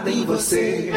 ligada em você.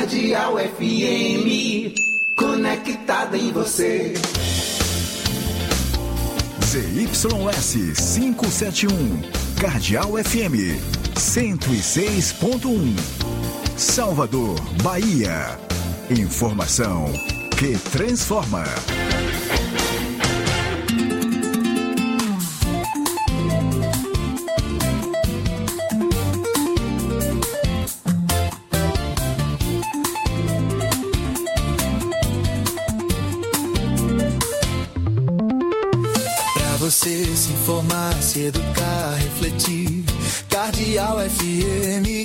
Cardeal FM, conectada em você. ZYS 571, Cardeal FM 106.1, Salvador, Bahia. Informação que transforma. Você se informar, se educar, refletir. Cardeal FM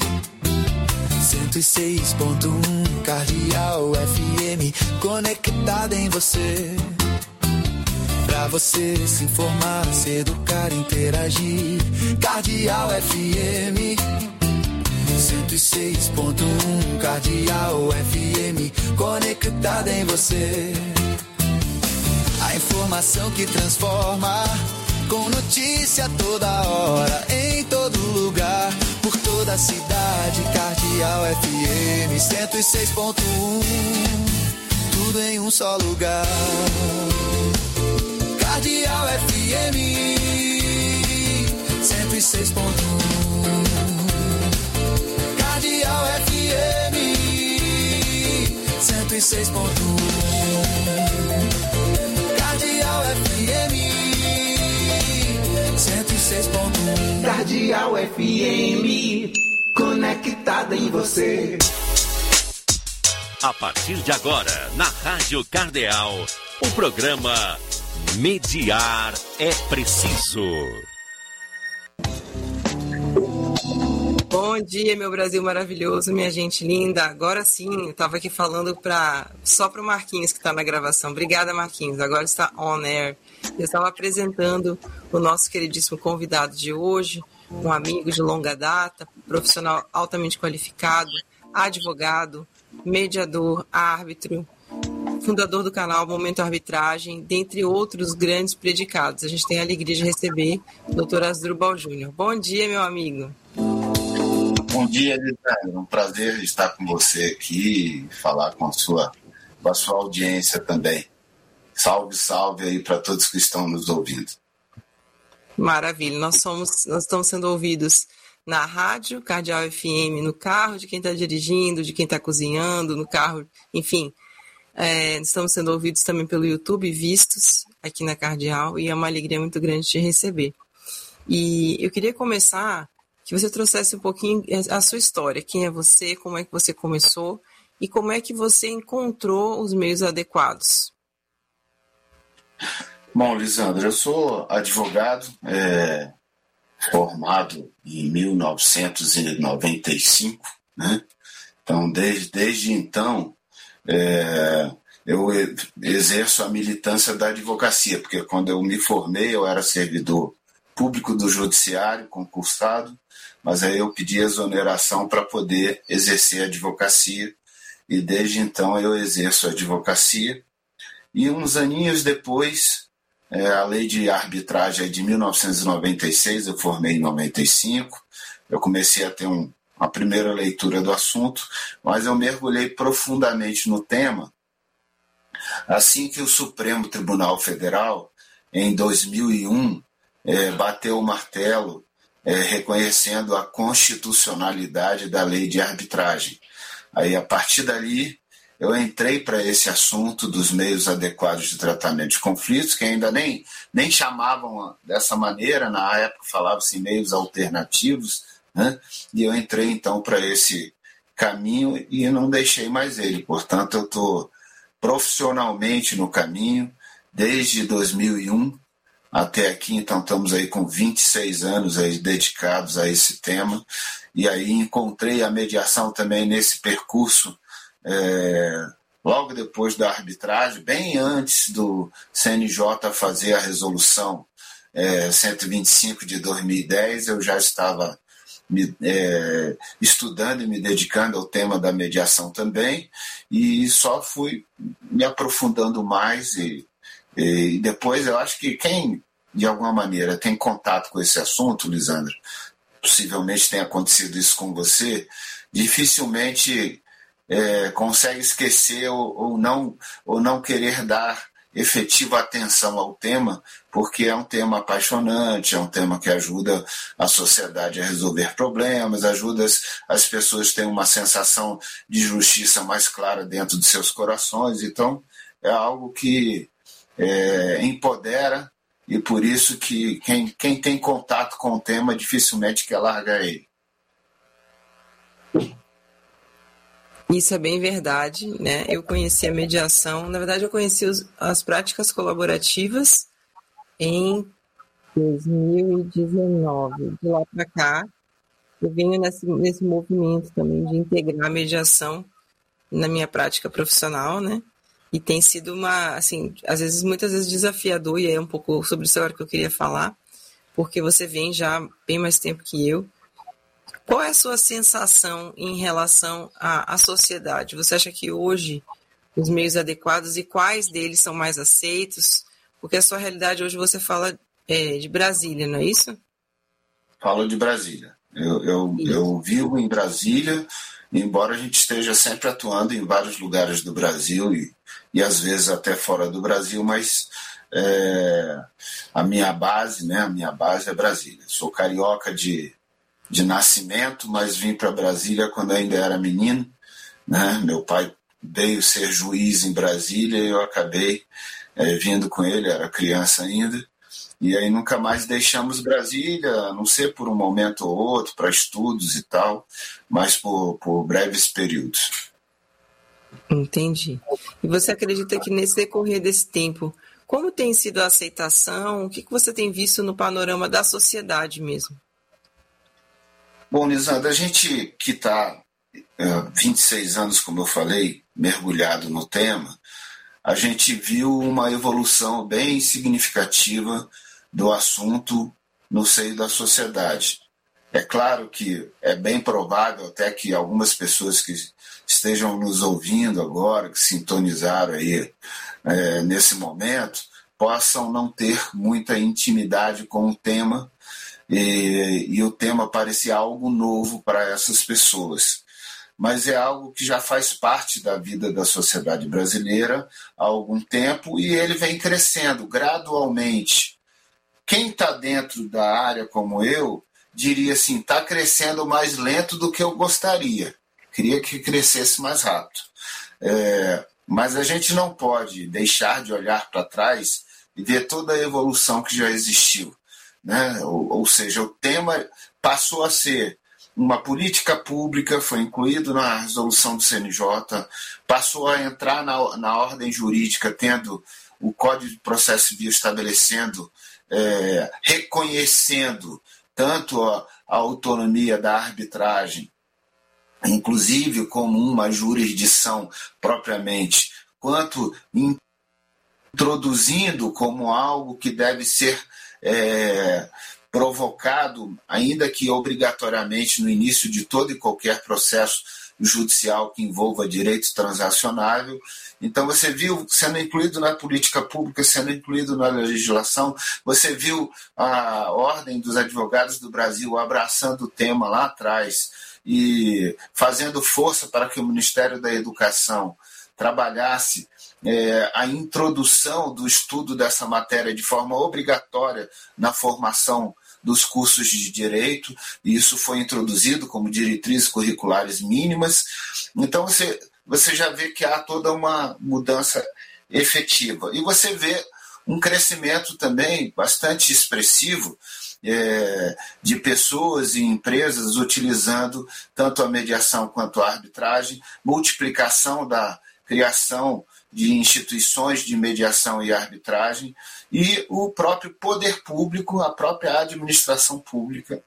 106.1, Cardeal FM, conectada em você. Pra você se informar, se educar, interagir. Cardeal FM 106.1, Cardeal FM, conectada em você. A informação que transforma, com notícia toda hora, em todo lugar, por toda a cidade. Cardeal FM 106.1, tudo em um só lugar. Cardeal FM 106.1, Cardeal FM 106.1, Cardeal FM 106.1. Cardeal FM, conectada em você. A partir de agora, na Rádio Cardeal, o programa Mediar é Preciso. Bom dia, meu Brasil maravilhoso, minha gente linda. Agora sim, eu estava aqui falando só para o Marquinhos que está na gravação. Obrigada, Marquinhos. Agora está on air. Eu estava apresentando o nosso queridíssimo convidado de hoje, um amigo de longa data, profissional altamente qualificado, advogado, mediador, árbitro, fundador do canal Momento Arbitragem, dentre outros grandes predicados. A gente tem a alegria de receber o Dr. Asdrubal Júnior. Bom dia, meu amigo. Bom dia, Elisandro. Um prazer estar com você aqui e falar com a sua audiência também. Salve, salve aí para todos que estão nos ouvindo. Maravilha. Nós estamos sendo ouvidos na rádio, Cardeal FM, no carro de quem está dirigindo, de quem está cozinhando, no carro, enfim. Estamos sendo ouvidos também pelo YouTube, vistos aqui na Cardeal, e é uma alegria muito grande te receber. E eu queria começar que você trouxesse um pouquinho a sua história. Quem é você, como é que você começou e como é que você encontrou os meios adequados. Bom, Lisandro, eu sou advogado, formado em 1995, né? Então, desde então, eu exerço a militância da advocacia, porque quando eu me formei, eu era servidor público do judiciário, concursado, mas aí eu pedi exoneração para poder exercer a advocacia, e desde então eu exerço a advocacia. E uns aninhos depois, a lei de arbitragem é de 1996, eu formei em 95, eu comecei a ter uma primeira leitura do assunto, mas eu mergulhei profundamente no tema assim que o Supremo Tribunal Federal, em 2001, bateu o martelo reconhecendo a constitucionalidade da lei de arbitragem. Aí, a partir dali, eu entrei para esse assunto dos meios adequados de tratamento de conflitos, que ainda nem chamavam dessa maneira, na época falavam-se meios alternativos, né? E eu entrei então para esse caminho e não deixei mais ele. Portanto, eu estou profissionalmente no caminho desde 2001 até aqui, então estamos aí com 26 anos aí dedicados a esse tema, e aí encontrei a mediação também nesse percurso, logo depois da arbitragem, bem antes do CNJ fazer a resolução 125 de 2010, eu já estava estudando e me dedicando ao tema da mediação também, e só fui me aprofundando mais, e depois eu acho que quem de alguma maneira tem contato com esse assunto, Lisandro, possivelmente tenha acontecido isso com você, dificilmente consegue esquecer ou não querer dar efetiva atenção ao tema, porque é um tema apaixonante, é um tema que ajuda a sociedade a resolver problemas, ajuda as pessoas a terem uma sensação de justiça mais clara dentro de seus corações. Então, é algo que empodera, e por isso que quem tem contato com o tema dificilmente quer largar ele. Isso é bem verdade, né? Eu conheci a mediação, na verdade eu conheci as práticas colaborativas em 2019. De lá para cá, eu venho nesse movimento também de integrar a mediação na minha prática profissional, né? E tem sido muitas vezes desafiador, e é um pouco sobre isso agora que eu queria falar, porque você vem já bem mais tempo que eu. Qual é a sua sensação em relação à sociedade? Você acha que hoje os meios adequados, e quais deles são mais aceitos? Porque a sua realidade hoje, você fala de Brasília, não é isso? Falo de Brasília. Eu vivo em Brasília, embora a gente esteja sempre atuando em vários lugares do Brasil e às vezes até fora do Brasil, mas a minha base é Brasília. Sou carioca de nascimento, mas vim para Brasília quando ainda era menino, né? Meu pai veio ser juiz em Brasília e eu acabei vindo com ele, era criança ainda, e aí nunca mais deixamos Brasília, a não ser por um momento ou outro, para estudos e tal, mas por breves períodos. Entendi. E você acredita que nesse decorrer desse tempo, como tem sido a aceitação? O que você tem visto no panorama da sociedade mesmo? Bom, Lisandra, a gente que está 26 anos, como eu falei, mergulhado no tema, a gente viu uma evolução bem significativa do assunto no seio da sociedade. É claro que é bem provável até que algumas pessoas que estejam nos ouvindo agora, que sintonizaram aí nesse momento, possam não ter muita intimidade com o tema, e o tema parecia algo novo para essas pessoas. Mas é algo que já faz parte da vida da sociedade brasileira há algum tempo, e ele vem crescendo gradualmente. Quem está dentro da área como eu, diria assim, está crescendo mais lento do que eu gostaria. Queria que crescesse mais rápido. Mas a gente não pode deixar de olhar para trás e ver toda a evolução que já existiu, né? Ou seja, o tema passou a ser uma política pública, foi incluído na resolução do CNJ, passou a entrar na ordem jurídica, tendo o Código de Processo Civil estabelecendo, reconhecendo tanto a autonomia da arbitragem, inclusive como uma jurisdição propriamente, quanto introduzindo como algo que deve ser provocado, ainda que obrigatoriamente no início de todo e qualquer processo judicial que envolva direito transacionável. Então você viu sendo incluído na política pública, sendo incluído na legislação, você viu a Ordem dos Advogados do Brasil abraçando o tema lá atrás e fazendo força para que o Ministério da Educação trabalhasse a introdução do estudo dessa matéria de forma obrigatória na formação dos cursos de direito, e isso foi introduzido como diretrizes curriculares mínimas. Então você já vê que há toda uma mudança efetiva. E você vê um crescimento também bastante expressivo de pessoas e empresas utilizando tanto a mediação quanto a arbitragem, multiplicação da criação de instituições de mediação e arbitragem, e o próprio poder público, a própria administração pública,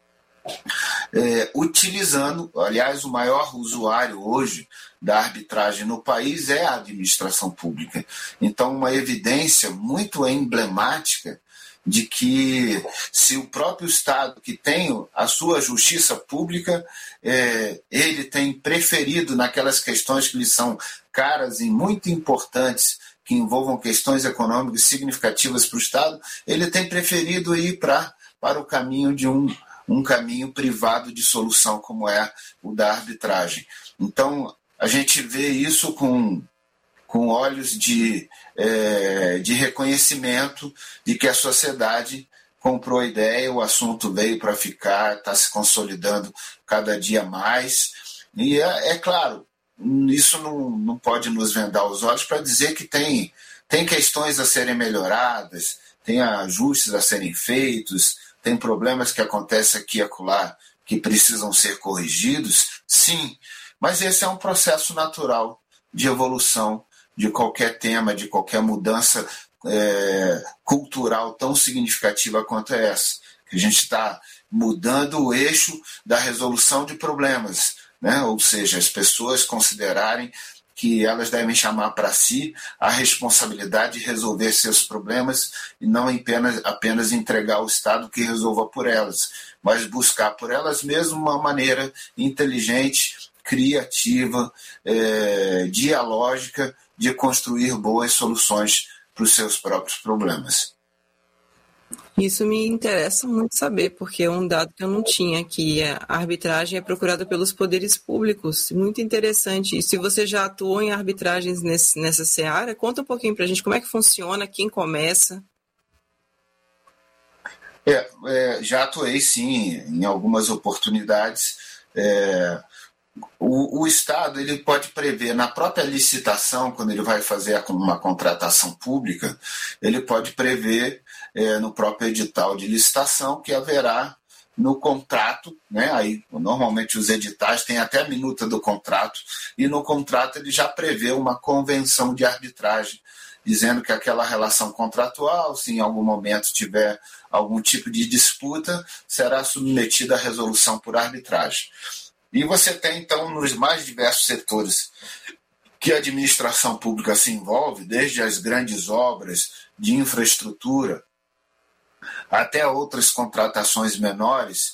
utilizando, aliás, o maior usuário hoje da arbitragem no país é a administração pública. Então, uma evidência muito emblemática de que se o próprio Estado, que tem a sua justiça pública, ele tem preferido naquelas questões que lhe são caras e muito importantes, que envolvam questões econômicas significativas para o Estado, ele tem preferido ir para o caminho de um caminho privado de solução, como é o da arbitragem. Então, a gente vê isso com olhos de reconhecimento de que a sociedade comprou a ideia, o assunto veio para ficar, está se consolidando cada dia mais. E é claro, isso não pode nos vendar os olhos para dizer que tem questões a serem melhoradas, tem ajustes a serem feitos, tem problemas que acontecem aqui e acolá que precisam ser corrigidos, sim, mas esse é um processo natural de evolução de qualquer tema, de qualquer mudança cultural tão significativa quanto essa. A gente está mudando o eixo da resolução de problemas, né? Ou seja, as pessoas considerarem que elas devem chamar para si a responsabilidade de resolver seus problemas e não apenas entregar ao Estado que resolva por elas, mas buscar por elas mesmas uma maneira inteligente, criativa, dialógica de construir boas soluções para os seus próprios problemas. Isso me interessa muito saber, porque é um dado que eu não tinha, que a arbitragem é procurada pelos poderes públicos. Muito interessante. E se você já atuou em arbitragens nessa seara, conta um pouquinho para a gente como é que funciona, quem começa. Já atuei, sim, em algumas oportunidades. O Estado ele pode prever na própria licitação, quando ele vai fazer uma contratação pública, ele pode prever no próprio edital de licitação que haverá no contrato, né? Aí, normalmente os editais têm até a minuta do contrato, e no contrato ele já prevê uma convenção de arbitragem, dizendo que aquela relação contratual, se em algum momento tiver algum tipo de disputa, será submetida à resolução por arbitragem. E você tem, então, nos mais diversos setores que a administração pública se envolve, desde as grandes obras de infraestrutura até outras contratações menores,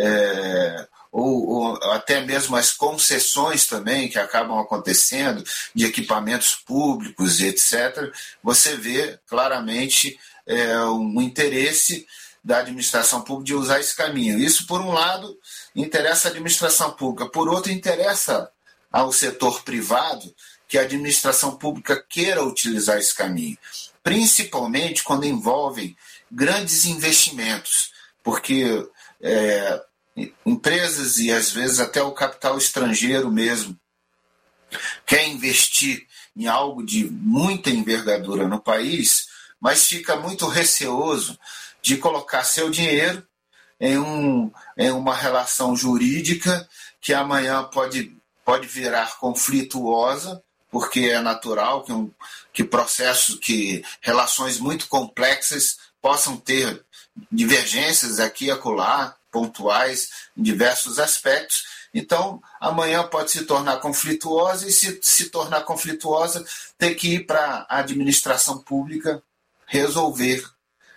ou até mesmo as concessões também que acabam acontecendo de equipamentos públicos e etc., você vê claramente um interesse da administração pública de usar esse caminho. Isso, por um lado, interessa a administração pública, por outro, interessa ao setor privado que a administração pública queira utilizar esse caminho, principalmente quando envolvem grandes investimentos, porque empresas e às vezes até o capital estrangeiro mesmo quer investir em algo de muita envergadura no país, mas fica muito receoso de colocar seu dinheiro em uma relação jurídica que amanhã pode virar conflituosa, porque é natural que relações muito complexas possam ter divergências aqui e acolá, pontuais, em diversos aspectos. Então, amanhã pode se tornar conflituosa, e se tornar conflituosa, ter que ir para a administração pública resolver,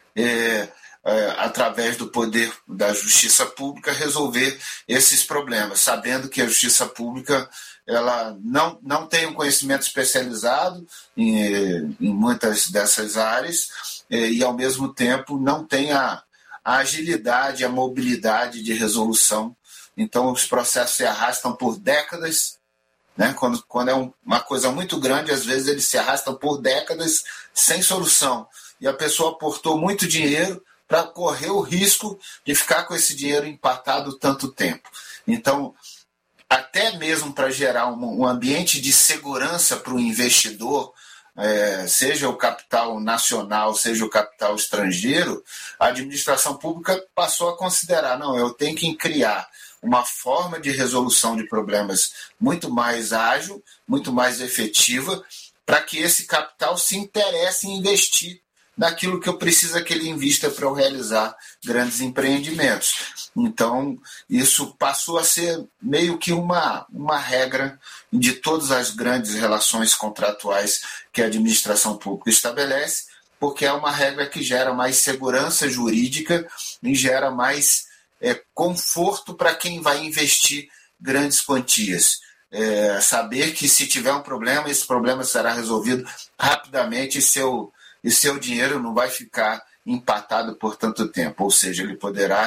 através do poder da justiça pública, resolver esses problemas, sabendo que a justiça pública ela não tem um conhecimento especializado em muitas dessas áreas e, ao mesmo tempo, não tem a agilidade, a mobilidade de resolução. Então, os processos se arrastam por décadas, né? Quando é uma coisa muito grande, às vezes eles se arrastam por décadas sem solução. E a pessoa aportou muito dinheiro para correr o risco de ficar com esse dinheiro empatado tanto tempo. Então, até mesmo para gerar um ambiente de segurança para o investidor, seja o capital nacional, seja o capital estrangeiro, a administração pública passou a considerar, eu tenho que criar uma forma de resolução de problemas muito mais ágil, muito mais efetiva, para que esse capital se interesse em investir naquilo que eu preciso que ele invista para eu realizar grandes empreendimentos. Então, isso passou a ser meio que uma regra de todas as grandes relações contratuais que a administração pública estabelece, porque é uma regra que gera mais segurança jurídica e gera mais conforto para quem vai investir grandes quantias. Saber que se tiver um problema, esse problema será resolvido rapidamente e seu dinheiro não vai ficar empatado por tanto tempo, ou seja, ele poderá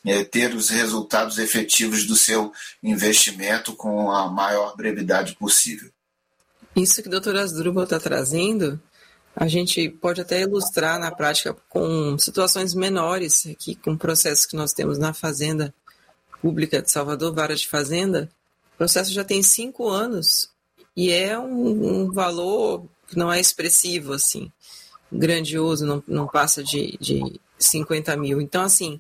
ter os resultados efetivos do seu investimento com a maior brevidade possível. Isso que o Dr. Asdrubal está trazendo, a gente pode até ilustrar na prática com situações menores, aqui com processos que nós temos na Fazenda Pública de Salvador, Vara de Fazenda. O processo já tem 5 anos e é um valor que não é expressivo, assim, grandioso, não passa de 50 mil. Então, assim,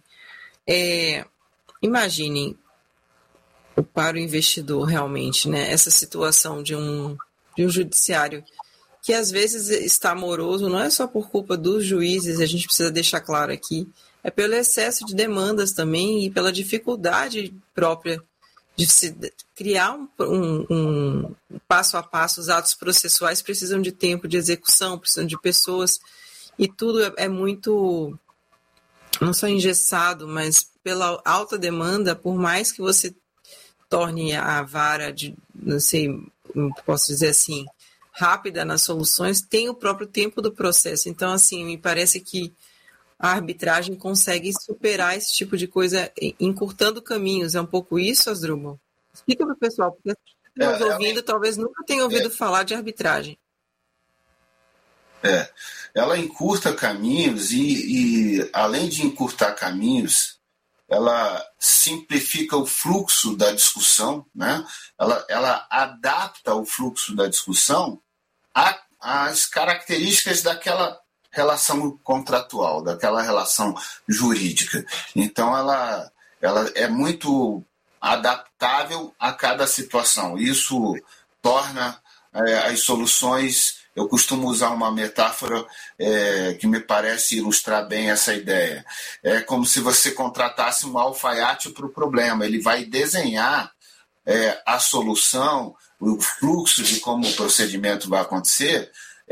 imaginem para o investidor realmente, né, essa situação de um judiciário que às vezes está moroso, não é só por culpa dos juízes, a gente precisa deixar claro aqui, é pelo excesso de demandas também e pela dificuldade própria de se criar um passo a passo. Os atos processuais precisam de tempo de execução, precisam de pessoas, e tudo é muito, não só engessado, mas pela alta demanda, por mais que você torne a vara não sei, posso dizer assim, rápida nas soluções, tem o próprio tempo do processo. Então, assim, me parece que a arbitragem consegue superar esse tipo de coisa, encurtando caminhos. É um pouco isso, Asdrubal? Explica para o pessoal, porque as pessoas ouvindo talvez nunca tenham ouvido falar de arbitragem. Ela encurta caminhos e, além de encurtar caminhos, ela simplifica o fluxo da discussão, né? Ela adapta o fluxo da discussão às características daquela relação contratual, daquela relação jurídica. Então, ela é muito adaptável a cada situação. Isso torna as soluções... Eu costumo usar uma metáfora que me parece ilustrar bem essa ideia. É como se você contratasse um alfaiate para o problema. Ele vai desenhar a solução, o fluxo de como o procedimento vai acontecer,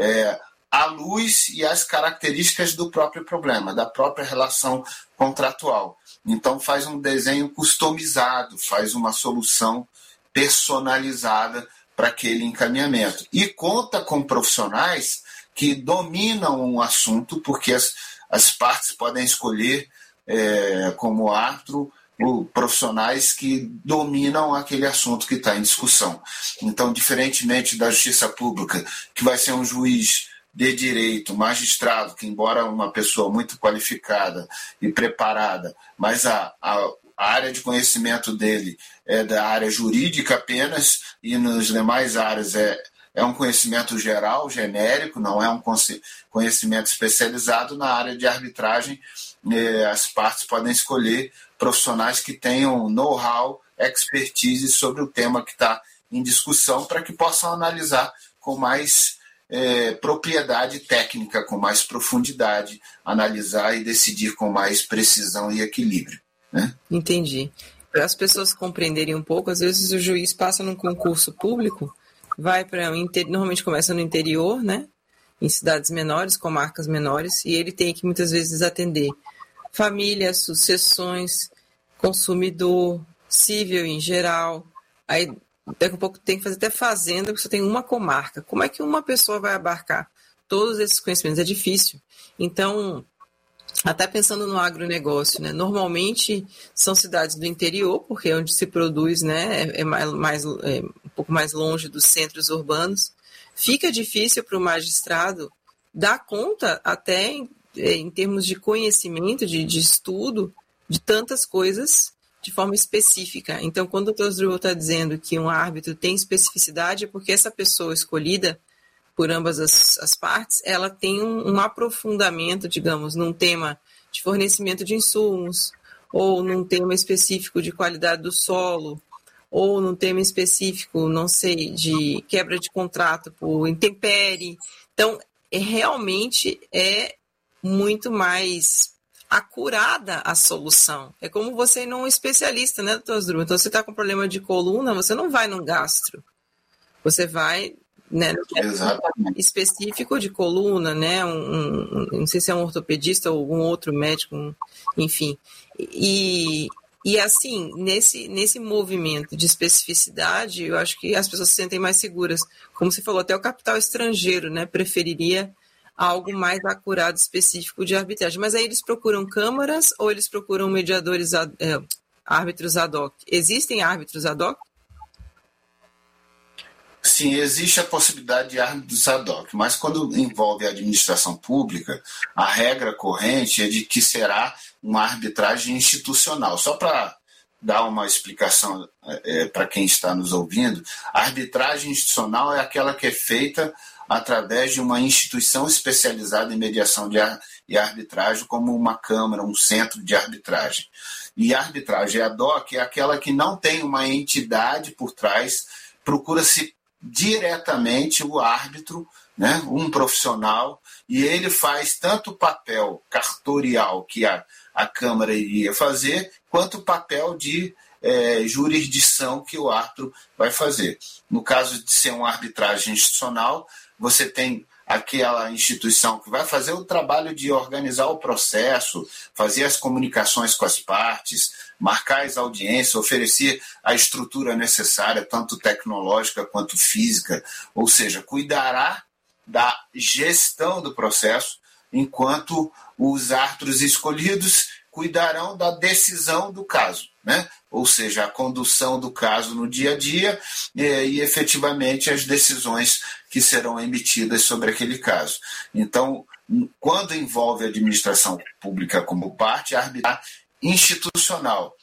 à luz e às características do próprio problema, da própria relação contratual. Então faz um desenho customizado, faz uma solução personalizada para aquele encaminhamento. E conta com profissionais que dominam um assunto, porque as partes podem escolher como árbitro profissionais que dominam aquele assunto que está em discussão. Então, diferentemente da justiça pública, que vai ser um juiz de direito, magistrado, que embora uma pessoa muito qualificada e preparada, mas a área de conhecimento dele é da área jurídica apenas, e nas demais áreas é um conhecimento geral, genérico, não é um conhecimento especializado. Na área de arbitragem, as partes podem escolher profissionais que tenham know-how, expertise sobre o tema que está em discussão, para que possam analisar com mais propriedade técnica, com mais profundidade, analisar e decidir com mais precisão e equilíbrio. Né? Entendi. Para as pessoas compreenderem um pouco, às vezes o juiz passa num concurso público, vai para normalmente começa no interior, né? Em cidades menores, comarcas menores, e ele tem que muitas vezes atender família, sucessões, consumidor, civil em geral. Aí daqui a pouco tem que fazer até fazenda, porque você tem uma comarca. Como é que uma pessoa vai abarcar todos esses conhecimentos? É difícil. Então, até pensando no agronegócio, né? Normalmente são cidades do interior, porque é onde se produz, né? Um pouco mais longe dos centros urbanos. Fica difícil para o magistrado dar conta, até em termos de conhecimento, de estudo, de tantas coisas de forma específica. Então, quando o Dr. Asdrubal está dizendo que um árbitro tem especificidade, é porque essa pessoa escolhida por ambas as partes, ela tem um aprofundamento, digamos, num tema de fornecimento de insumos, ou num tema específico de qualidade do solo, ou num tema específico, não sei, de quebra de contrato por intempérie. Então, realmente é muito mais acurada a solução. É como você ir num especialista, né, doutor Asdrubal? Então, você está com problema de coluna, você não vai num gastro. Você vai, né, específico de coluna, né, não sei se é um ortopedista ou algum outro médico, enfim. E assim, nesse movimento de especificidade, eu acho que as pessoas se sentem mais seguras. Como você falou, até o capital estrangeiro, né, preferiria algo mais acurado, específico de arbitragem. Mas aí eles procuram câmaras ou eles procuram mediadores, árbitros ad hoc? Existem árbitros ad hoc? Sim, existe a possibilidade de árbitros ad hoc, mas quando envolve a administração pública, a regra corrente é de que será uma arbitragem institucional. Só para dar uma explicação para quem está nos ouvindo, a arbitragem institucional é aquela que é feita através de uma instituição especializada em mediação e arbitragem, como uma câmara, um centro de arbitragem. E a arbitragem ad hoc é aquela que não tem uma entidade por trás, procura-se diretamente o árbitro, né, um profissional, e ele faz tanto o papel cartorial que a Câmara iria fazer, quanto o papel de jurisdição que o árbitro vai fazer. No caso de ser uma arbitragem institucional, você tem aquela instituição que vai fazer o trabalho de organizar o processo, fazer as comunicações com as partes, marcar as audiências, oferecer a estrutura necessária, tanto tecnológica quanto física, ou seja, cuidará da gestão do processo, enquanto os árbitros escolhidos cuidarão da decisão do caso, né? Ou seja, a condução do caso no dia a dia e efetivamente as decisões que serão emitidas sobre aquele caso. Então, quando envolve a administração pública como parte, a arbitragem institucional.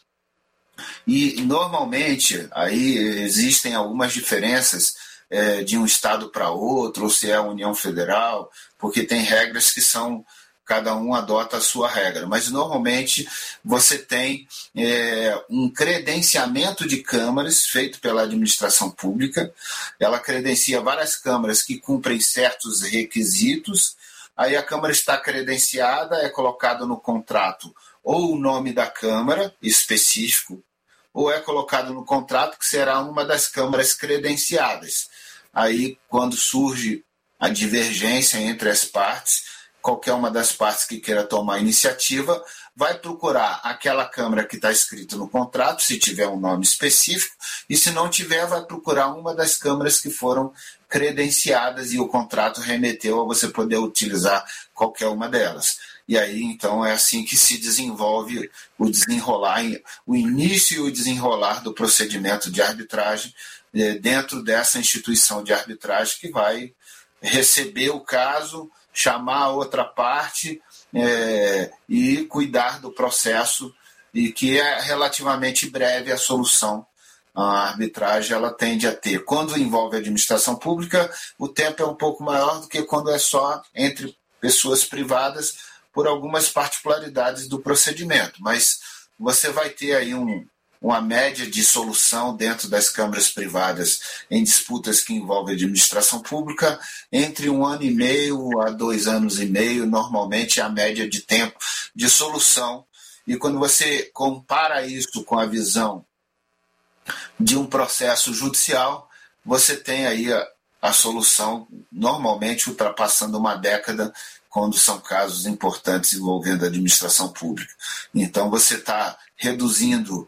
E, normalmente, aí existem algumas diferenças de um estado para outro, ou se é a União Federal, porque tem regras que são... Cada um adota a sua regra, mas normalmente você tem um credenciamento de câmaras feito pela administração pública. Ela credencia várias câmaras que cumprem certos requisitos. Aí a câmara está credenciada, é colocado no contrato ou o nome da câmara específico, ou é colocado no contrato que será uma das câmaras credenciadas. Aí, quando surge a divergência entre as partes, qualquer uma das partes que queira tomar a iniciativa vai procurar aquela câmara que está escrito no contrato, se tiver um nome específico, e se não tiver, vai procurar uma das câmaras que foram credenciadas e o contrato remeteu a você poder utilizar qualquer uma delas. E aí, então, é assim que se desenvolve o desenrolar, o início e o desenrolar do procedimento de arbitragem dentro dessa instituição de arbitragem que vai receber o caso, chamar a outra parte e cuidar do processo, e que é relativamente breve a solução. A arbitragem ela tende a ter. Quando envolve a administração pública, o tempo é um pouco maior do que quando é só entre pessoas privadas, por algumas particularidades do procedimento. Mas você vai ter aí uma média de solução dentro das câmaras privadas em disputas que envolvem a administração pública entre 1 ano e meio a 2 anos e meio, normalmente é a média de tempo de solução. E quando você compara isso com a visão de um processo judicial, você tem aí a solução normalmente ultrapassando 1 década, quando são casos importantes envolvendo a administração pública. Então você está reduzindo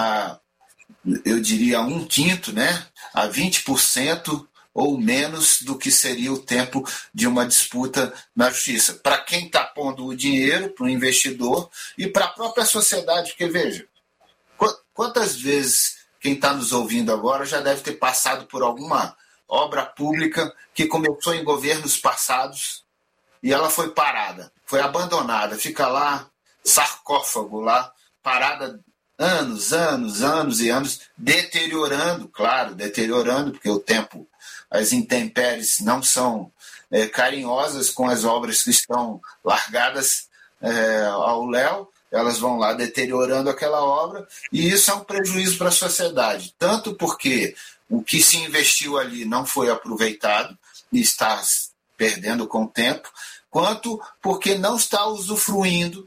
eu diria, 1/5, né, a 20% ou menos do que seria o tempo de uma disputa na justiça. Para quem está pondo o dinheiro, para o investidor e para a própria sociedade, porque veja, quantas vezes quem está nos ouvindo agora já deve ter passado por alguma obra pública que começou em governos passados e ela foi parada, foi abandonada, fica lá, sarcófago lá, parada anos e anos, deteriorando, porque o tempo, as intempéries não são carinhosas com as obras que estão largadas ao léu, elas vão lá deteriorando aquela obra, e isso é um prejuízo para a sociedade, tanto porque o que se investiu ali não foi aproveitado e está perdendo com o tempo, quanto porque não está usufruindo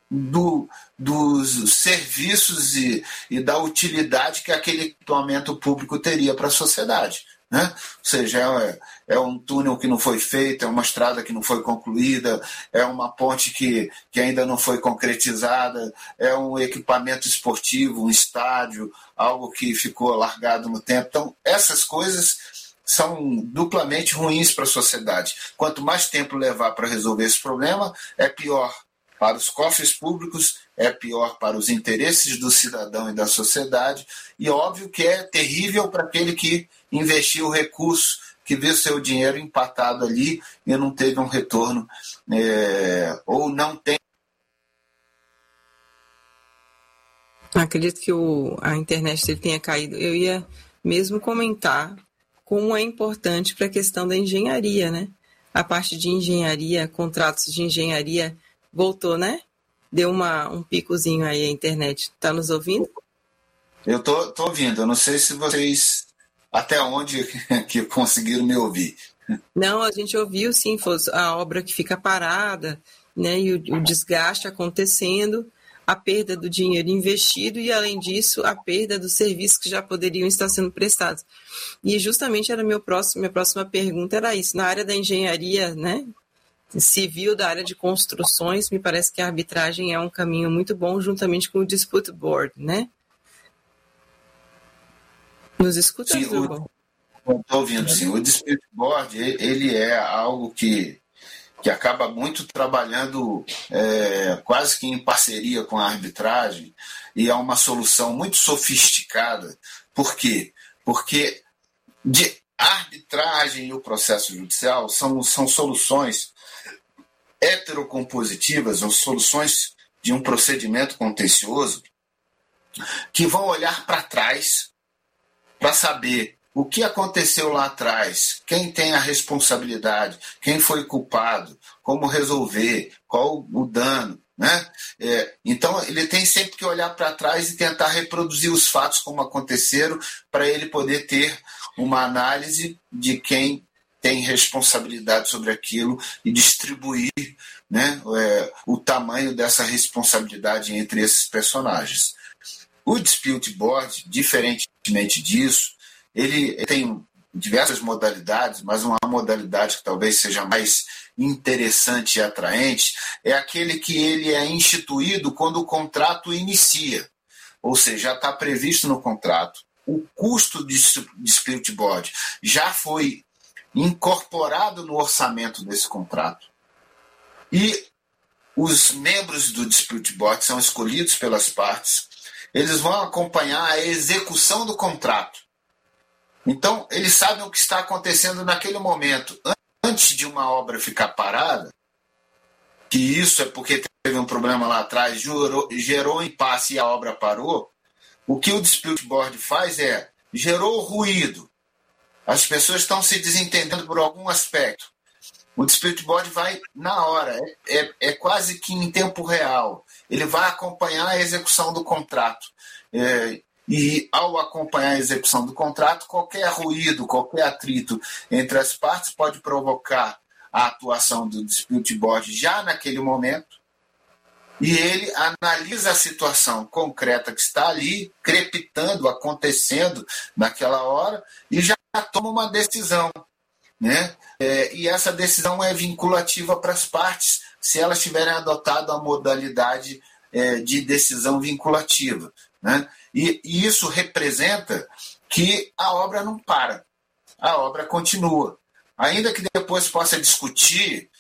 dos serviços e da utilidade que aquele equipamento público teria para a sociedade, né? Ou seja, é um túnel que não foi feito, é uma estrada que não foi concluída, é uma ponte que ainda não foi concretizada, é um equipamento esportivo, um estádio, algo que ficou largado no tempo. Então, essas coisas são duplamente ruins para a sociedade. Quanto mais tempo levar para resolver esse problema, é pior para os cofres públicos, é pior para os interesses do cidadão e da sociedade, e óbvio que é terrível para aquele que investiu o recurso, que viu seu dinheiro empatado ali e não teve um retorno, ou não tem. Acredito que a internet dele tenha caído. Eu ia mesmo comentar como é importante para a questão da engenharia, né? A parte de engenharia, contratos de engenharia, voltou, né? Deu um picozinho aí a internet. Está nos ouvindo? Eu tô ouvindo. Eu não sei se vocês até onde que conseguiram me ouvir. Não, a gente ouviu sim, foi a obra que fica parada, né? E o desgaste acontecendo, a perda do dinheiro investido e, além disso, a perda dos serviços que já poderiam estar sendo prestados. E justamente era minha próxima pergunta era isso. Na área da engenharia, né, civil, da área de construções, me parece que a arbitragem é um caminho muito bom, juntamente com o Dispute Board, né? Nos escuta, sim, estou ouvindo, sim. O Dispute Board, ele é algo que acaba muito trabalhando quase que em parceria com a arbitragem, e é uma solução muito sofisticada. Por quê? Porque a arbitragem e o processo judicial são soluções heterocompositivas, ou soluções de um procedimento contencioso que vão olhar para trás para saber o que aconteceu lá atrás, quem tem a responsabilidade, quem foi culpado, como resolver, qual o dano, né? Então, ele tem sempre que olhar para trás e tentar reproduzir os fatos como aconteceram, para ele poder ter uma análise de quem tem responsabilidade sobre aquilo e distribuir, né, o tamanho dessa responsabilidade entre esses personagens. O Dispute Board, diferentemente disso, ele tem diversas modalidades, mas uma modalidade que talvez seja mais interessante e atraente é aquele que ele é instituído quando o contrato inicia. Ou seja, já está previsto no contrato. O custo de Dispute Board já foi incorporado no orçamento desse contrato. E os membros do Dispute Board são escolhidos pelas partes. Eles vão acompanhar a execução do contrato. Então, eles sabem o que está acontecendo naquele momento. Antes de uma obra ficar parada, que isso é porque teve um problema lá atrás, gerou impasse e a obra parou, o que o Dispute Board faz gerou ruído. As pessoas estão se desentendendo por algum aspecto. O Dispute Board vai na hora, é quase que em tempo real. Ele vai acompanhar a execução do contrato. E ao acompanhar a execução do contrato, qualquer ruído, qualquer atrito entre as partes pode provocar a atuação do Dispute Board já naquele momento, e ele analisa a situação concreta que está ali, crepitando, acontecendo naquela hora, e já toma uma decisão, né? E essa decisão é vinculativa para as partes, se elas tiverem adotado a modalidade de decisão vinculativa, né? E isso representa que a obra não para, a obra continua. Ainda que depois possa discutir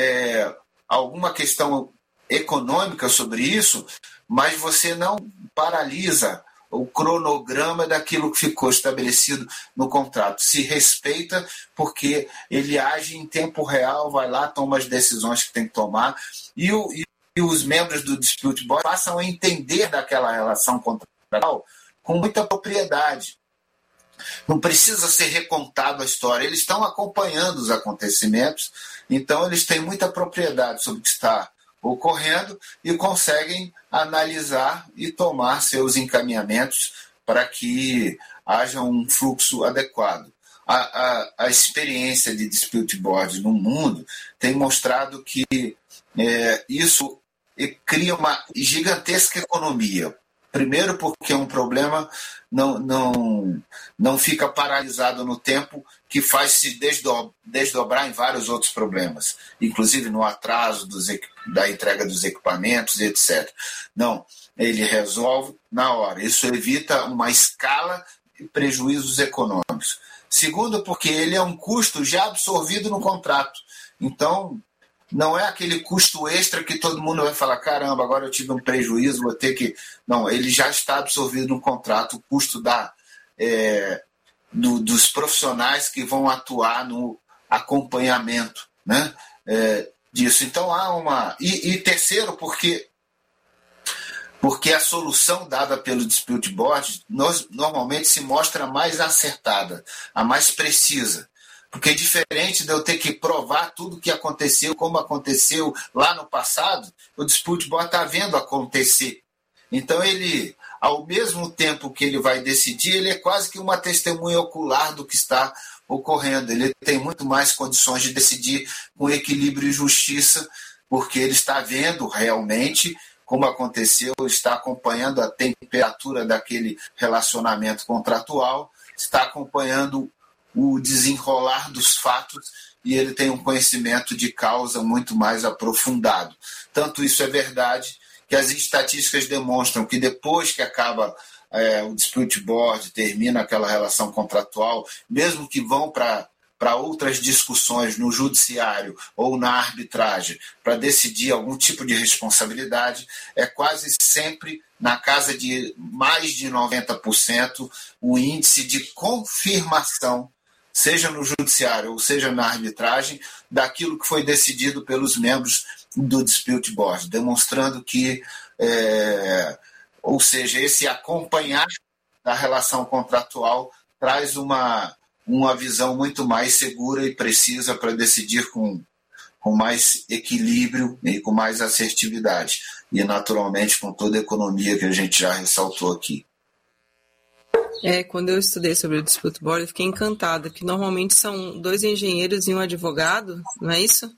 alguma questão econômica sobre isso, mas você não paralisa o cronograma daquilo que ficou estabelecido no contrato. Se respeita porque ele age em tempo real, vai lá, toma as decisões que tem que tomar, e os membros do Dispute Board passam a entender daquela relação contratual com muita propriedade. Não precisa ser recontado a história, eles estão acompanhando os acontecimentos, então eles têm muita propriedade sobre o que está ocorrendo e conseguem analisar e tomar seus encaminhamentos para que haja um fluxo adequado. A experiência de Dispute Board no mundo tem mostrado que isso cria uma gigantesca economia. Primeiro porque um problema não fica paralisado no tempo, que faz se desdobrar em vários outros problemas, inclusive no atraso da entrega dos equipamentos, etc. Não, ele resolve na hora. Isso evita uma escala prejuízos econômicos. Segundo, porque ele é um custo já absorvido no contrato. Então, não é aquele custo extra que todo mundo vai falar, caramba, agora eu tive um prejuízo, vou ter que... Não, ele já está absorvido no contrato, o custo dos profissionais que vão atuar no acompanhamento, né, disso. Então, há uma... E terceiro, porque a solução dada pelo Dispute Board normalmente se mostra mais acertada, a mais precisa. Porque é diferente de eu ter que provar tudo o que aconteceu, como aconteceu lá no passado, o Dispute Board está vendo acontecer. Então, ele, ao mesmo tempo que ele vai decidir, ele é quase que uma testemunha ocular do que está ocorrendo. Ele tem muito mais condições de decidir com equilíbrio e justiça, porque ele está vendo realmente como aconteceu, está acompanhando a temperatura daquele relacionamento contratual, está acompanhando o desenrolar dos fatos e ele tem um conhecimento de causa muito mais aprofundado. Tanto isso é verdade que as estatísticas demonstram que depois que acaba o Dispute Board, termina aquela relação contratual, mesmo que vão para outras discussões no judiciário ou na arbitragem para decidir algum tipo de responsabilidade, é quase sempre na casa de mais de 90% o índice de confirmação, seja no judiciário ou seja na arbitragem, daquilo que foi decidido pelos membros do Dispute Board, demonstrando que, ou seja, esse acompanhar da relação contratual traz uma visão muito mais segura e precisa para decidir com mais equilíbrio e com mais assertividade. E, naturalmente, com toda a economia que a gente já ressaltou aqui. Quando eu estudei sobre o Dispute Board, eu fiquei encantada, que normalmente são 2 engenheiros e um advogado, não é isso?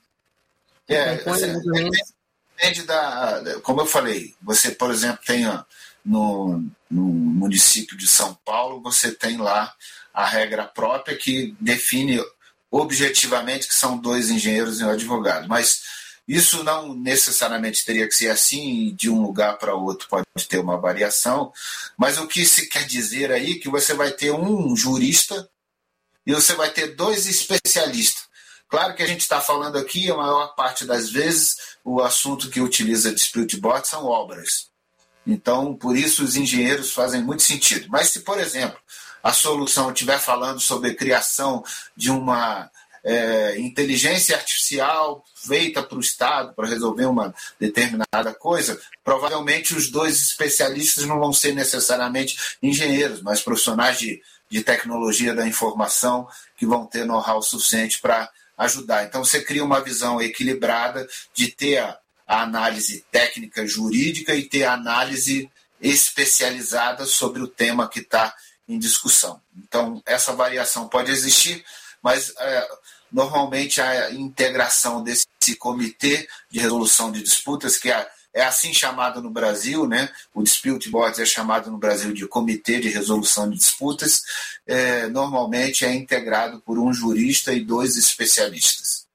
Depende como eu falei, você, por exemplo, tem no município de São Paulo, você tem lá a regra própria que define objetivamente que são 2 engenheiros e um advogado. Mas isso não necessariamente teria que ser assim, de um lugar para outro pode ter uma variação, mas o que se quer dizer aí é que você vai ter um jurista e você vai ter 2 especialistas. Claro que a gente está falando aqui, a maior parte das vezes, o assunto que utiliza Dispute Board são obras. Então, por isso, os engenheiros fazem muito sentido. Mas se, por exemplo, a solução estiver falando sobre a criação de uma inteligência artificial feita para o Estado, para resolver uma determinada coisa, provavelmente os 2 especialistas não vão ser necessariamente engenheiros, mas profissionais de tecnologia da informação que vão ter know-how suficiente para ajudar. Então, você cria uma visão equilibrada de ter a análise técnica jurídica e ter a análise especializada sobre o tema que está em discussão. Então, essa variação pode existir, mas normalmente a integração desse comitê de resolução de disputas, que é assim chamado no Brasil, né? O Dispute Board é chamado no Brasil de Comitê de Resolução de Disputas, normalmente é integrado por um jurista e 2 especialistas.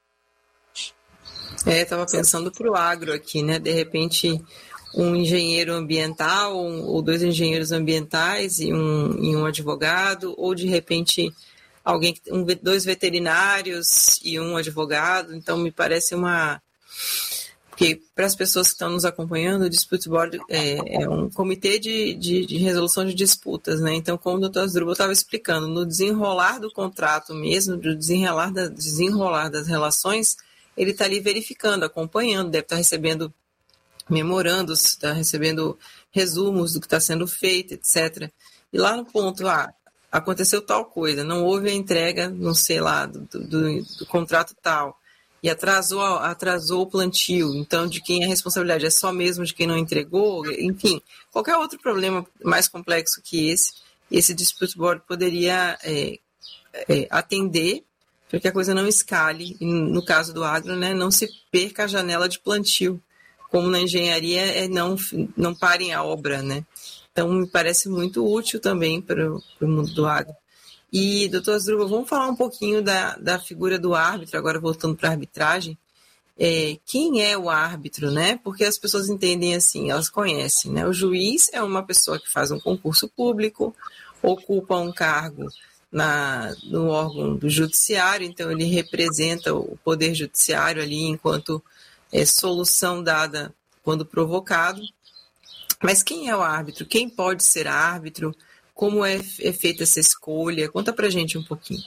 Estava pensando para o agro aqui, né? De repente, um engenheiro ambiental ou 2 engenheiros ambientais e um advogado, ou de repente 2 veterinários e um advogado. Então, me parece porque para as pessoas que estão nos acompanhando, o Dispute Board é um comitê de resolução de disputas, né? Então, como o Dr. Asdrubal estava explicando, no desenrolar do contrato mesmo, do desenrolar das relações, ele está ali verificando, acompanhando, deve estar recebendo memorandos, está recebendo resumos do que está sendo feito, etc. E lá no ponto, aconteceu tal coisa, não houve a entrega, não sei lá, do contrato tal, e atrasou o plantio, então de quem é a responsabilidade? É só mesmo de quem não entregou? Enfim, qualquer outro problema mais complexo que esse Dispute Board poderia atender, para que a coisa não escale, e no caso do agro, né, não se perca a janela de plantio, como na engenharia não parem a obra, né? Então, me parece muito útil também para o mundo do agro. E, doutor Asdrubal, vamos falar um pouquinho da figura do árbitro, agora voltando para a arbitragem. Quem é o árbitro, né? Porque as pessoas entendem assim, elas conhecem, né? O juiz é uma pessoa que faz um concurso público, ocupa um cargo no órgão do judiciário, então ele representa o poder judiciário ali enquanto solução dada quando provocado. Mas quem é o árbitro? Quem pode ser árbitro? Como é feita essa escolha? Conta pra gente um pouquinho.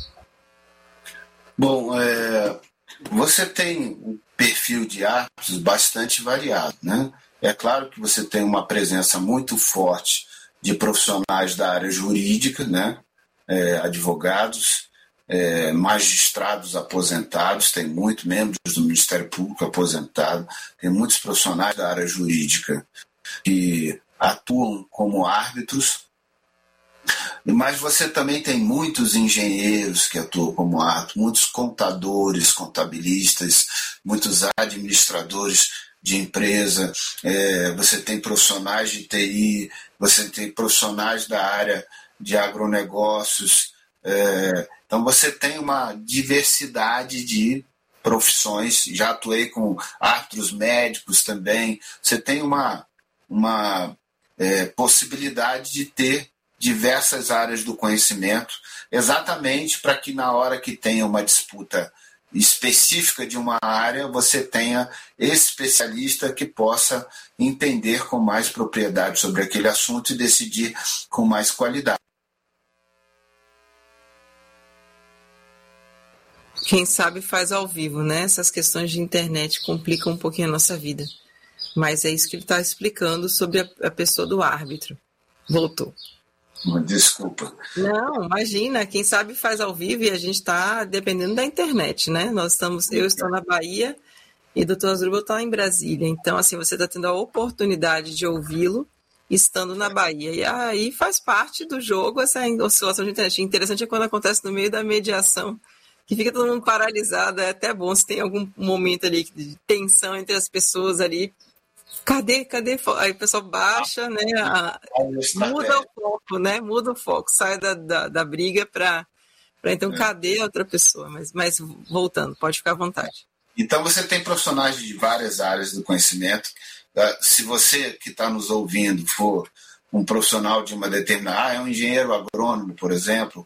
Bom, você tem um perfil de árbitros bastante variado, né? É claro que você tem uma presença muito forte de profissionais da área jurídica, né? Advogados, magistrados aposentados, tem muitos membros do Ministério Público aposentados, tem muitos profissionais da área jurídica que atuam como árbitros, mas você também tem muitos engenheiros que atuam como árbitros, muitos contadores, contabilistas, muitos administradores de empresa, você tem profissionais de TI, você tem profissionais da área de agronegócios, então você tem uma diversidade de profissões, já atuei com árbitros médicos também, você tem uma possibilidade de ter diversas áreas do conhecimento, exatamente para que na hora que tenha uma disputa específica de uma área, você tenha especialista que possa entender com mais propriedade sobre aquele assunto e decidir com mais qualidade. Quem sabe faz ao vivo, né? Essas questões de internet complicam um pouquinho a nossa vida. Mas é isso que ele está explicando sobre a pessoa do árbitro. Voltou. Desculpa. Não, imagina, quem sabe faz ao vivo e a gente está dependendo da internet, né? Eu estou na Bahia e o Dr. Asdrubal está em Brasília. Então, assim, você está tendo a oportunidade de ouvi-lo estando na Bahia. E aí faz parte do jogo essa oscilação de internet. Interessante é quando acontece no meio da mediação, que fica todo mundo paralisado. É até bom se tem algum momento ali de tensão entre as pessoas ali. Cadê? Aí o pessoal baixa, né? Muda o foco, né? Muda o foco, sai da briga para então, cadê a outra pessoa? Mas voltando, pode ficar à vontade. Então você tem profissionais de várias áreas do conhecimento. Se você que está nos ouvindo for um profissional de uma determinada, é um engenheiro agrônomo, por exemplo,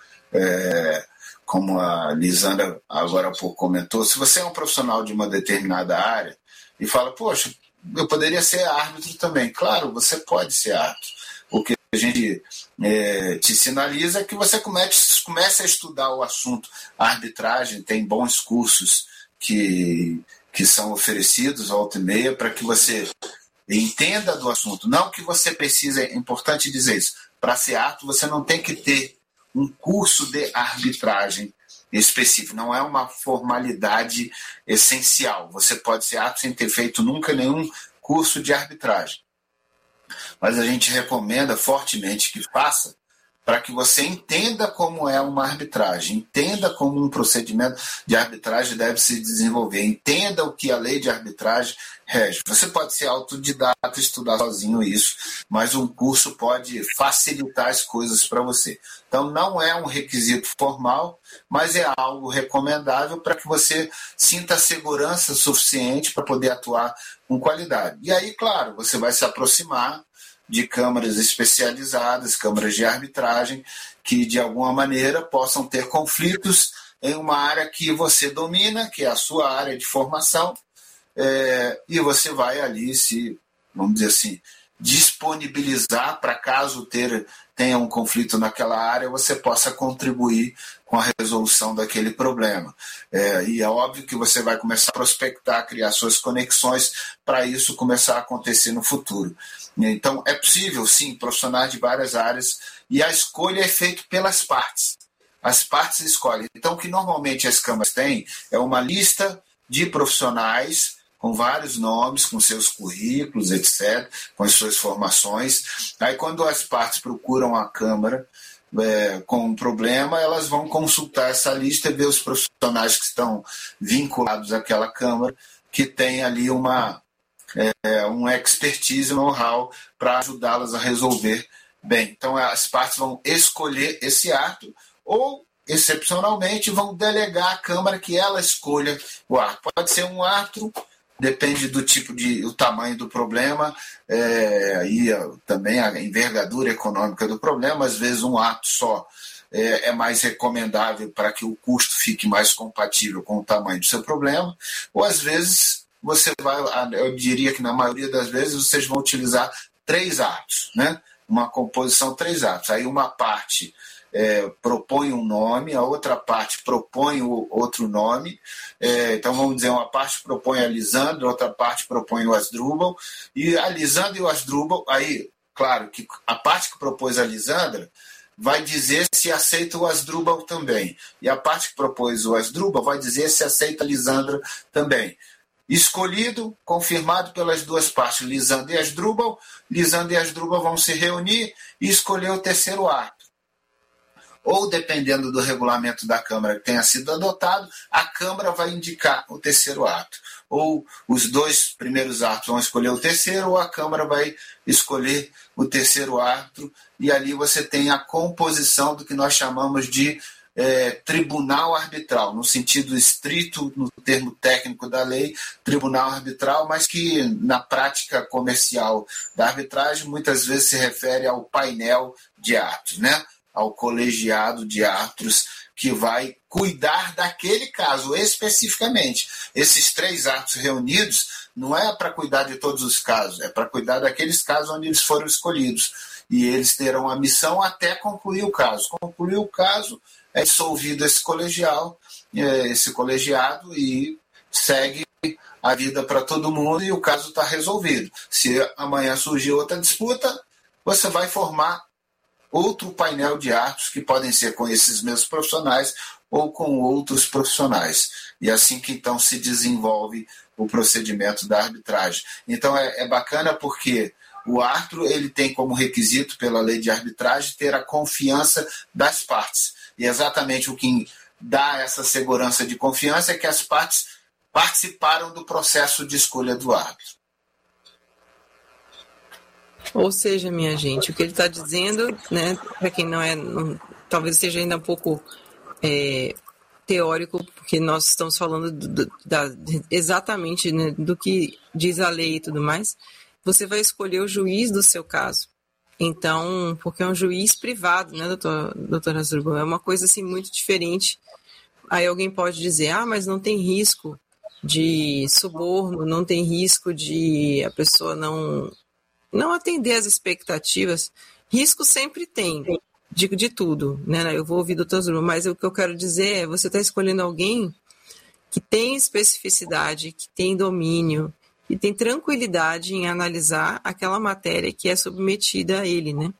como a Lisandra agora há pouco comentou, se você é um profissional de uma determinada área e fala, poxa, eu poderia ser árbitro também. Claro, você pode ser árbitro. O que a gente te sinaliza é que você comece a estudar o assunto. A arbitragem tem bons cursos que são oferecidos volta e meia para que você entenda do assunto. Não que você precise, é importante dizer isso, para ser árbitro você não tem que ter um curso de arbitragem específico, não é uma formalidade essencial. Você pode ser árbitro sem ter feito nunca nenhum curso de arbitragem. Mas a gente recomenda fortemente que faça para que você entenda como é uma arbitragem, entenda como um procedimento de arbitragem deve se desenvolver, entenda o que a lei de arbitragem rege. Você pode ser autodidata, estudar sozinho isso, mas um curso pode facilitar as coisas para você. Então não é um requisito formal, mas é algo recomendável para que você sinta segurança suficiente para poder atuar com qualidade. E aí, claro, você vai se aproximar de câmaras especializadas, câmaras de arbitragem, que de alguma maneira possam ter conflitos em uma área que você domina, que é a sua área de formação, e você vai ali vamos dizer assim, disponibilizar para caso tenha um conflito naquela área, você possa contribuir com a resolução daquele problema. E é óbvio que você vai começar a prospectar, criar suas conexões para isso começar a acontecer no futuro. Então, é possível, sim, profissionais de várias áreas, e a escolha é feita pelas partes. As partes escolhem. Então, o que normalmente as câmaras têm é uma lista de profissionais com vários nomes, com seus currículos, etc., com as suas formações. Aí, quando as partes procuram a Câmara com um problema, elas vão consultar essa lista e ver os profissionais que estão vinculados àquela Câmara, que tem ali uma expertise, um know-how para ajudá-las a resolver bem. Então, as partes vão escolher esse árbitro ou, excepcionalmente, vão delegar à Câmara que ela escolha o árbitro. Pode ser um árbitro depende do tipo o tamanho do problema, e também a envergadura econômica do problema. Às vezes um ato só é mais recomendável para que o custo fique mais compatível com o tamanho do seu problema, ou às vezes eu diria que na maioria das vezes vocês vão utilizar 3 atos, né? Uma composição 3 atos. Aí uma parte propõe um nome, a outra parte propõe outro nome. Então vamos dizer, uma parte propõe a Lisandra, outra parte propõe o Asdrubal, e a Lisandra e o Asdrubal, aí, claro, que a parte que propôs a Lisandra vai dizer se aceita o Asdrubal também, e a parte que propôs o Asdrubal vai dizer se aceita a Lisandra também. Escolhido, confirmado pelas duas partes, Lisandra e Asdrubal vão se reunir e escolher o terceiro ato. Ou, dependendo do regulamento da Câmara que tenha sido adotado, a Câmara vai indicar o terceiro ato. Ou os 2 primeiros atos vão escolher o terceiro, ou a Câmara vai escolher o terceiro ato, e ali você tem a composição do que nós chamamos de tribunal arbitral, no sentido estrito, no termo técnico da lei, tribunal arbitral, mas que na prática comercial da arbitragem muitas vezes se refere ao painel de árbitros, né? Ao colegiado de árbitros que vai cuidar daquele caso especificamente. Esses 3 árbitros reunidos não é para cuidar de todos os casos, é para cuidar daqueles casos onde eles foram escolhidos. E eles terão a missão até concluir o caso. Concluir o caso, é dissolvido esse colegiado, e segue a vida para todo mundo e o caso está resolvido. Se amanhã surgir outra disputa, você vai formar outro painel de árbitros que podem ser com esses mesmos profissionais ou com outros profissionais. E assim que então se desenvolve o procedimento da arbitragem. Então é bacana porque o árbitro ele tem como requisito pela lei de arbitragem ter a confiança das partes. E exatamente o que dá essa segurança de confiança é que as partes participaram do processo de escolha do árbitro. Ou seja, minha gente, o que ele está dizendo, né, para quem talvez esteja ainda um pouco teórico, porque nós estamos falando exatamente, né, do que diz a lei e tudo mais, você vai escolher o juiz do seu caso. Então, porque é um juiz privado, né, doutora Asdrubal? É uma coisa assim muito diferente. Aí alguém pode dizer, mas não tem risco de suborno, não tem risco de a pessoa não atender às expectativas. Risco sempre tem, de tudo, né? Eu vou ouvir do doutor Asdrubal, mas o que eu quero dizer é, você está escolhendo alguém que tem especificidade, que tem domínio, e tem tranquilidade em analisar aquela matéria que é submetida a ele, né?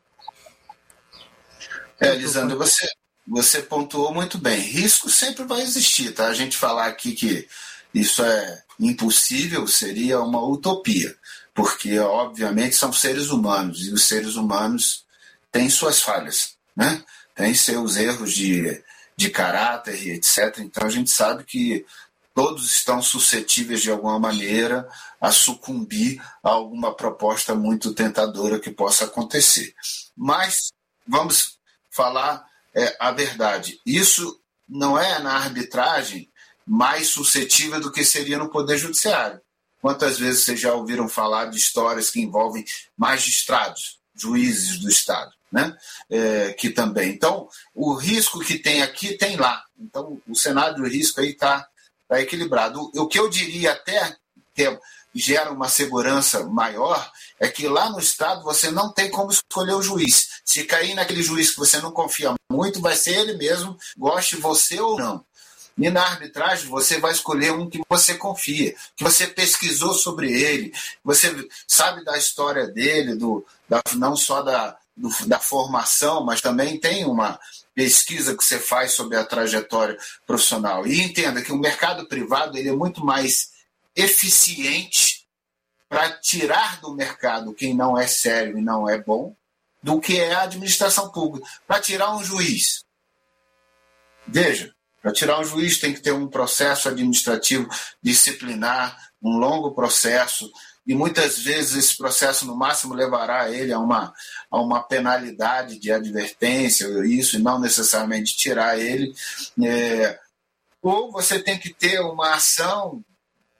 Lisandro, você pontuou muito bem. Risco sempre vai existir, tá? A gente falar aqui que isso é impossível seria uma utopia, porque, obviamente, são seres humanos, e os seres humanos têm suas falhas, né? Têm seus erros de caráter e etc. Então, a gente sabe que todos estão suscetíveis, de alguma maneira, a sucumbir a alguma proposta muito tentadora que possa acontecer. Mas vamos falar a verdade. Isso não é na arbitragem mais suscetível do que seria no Poder Judiciário. Quantas vezes vocês já ouviram falar de histórias que envolvem magistrados, juízes do Estado, né? Que também. Então, o risco que tem aqui, tem lá. Então, o cenário do risco aí está equilibrado. O que eu diria até que gera uma segurança maior é que lá no Estado você não tem como escolher o juiz. Se cair naquele juiz que você não confia muito, vai ser ele mesmo, goste você ou não. E na arbitragem você vai escolher um que você confia, que você pesquisou sobre ele, você sabe da história dele, não só da formação, mas também tem uma pesquisa que você faz sobre a trajetória profissional. E entenda que o mercado privado ele é muito mais eficiente para tirar do mercado quem não é sério e não é bom do que é a administração pública. Para tirar um juiz, veja, para tirar um juiz tem que ter um processo administrativo disciplinar, um longo processo, e muitas vezes esse processo no máximo levará ele a uma penalidade de advertência, isso, e não necessariamente tirar ele. Ou você tem que ter uma ação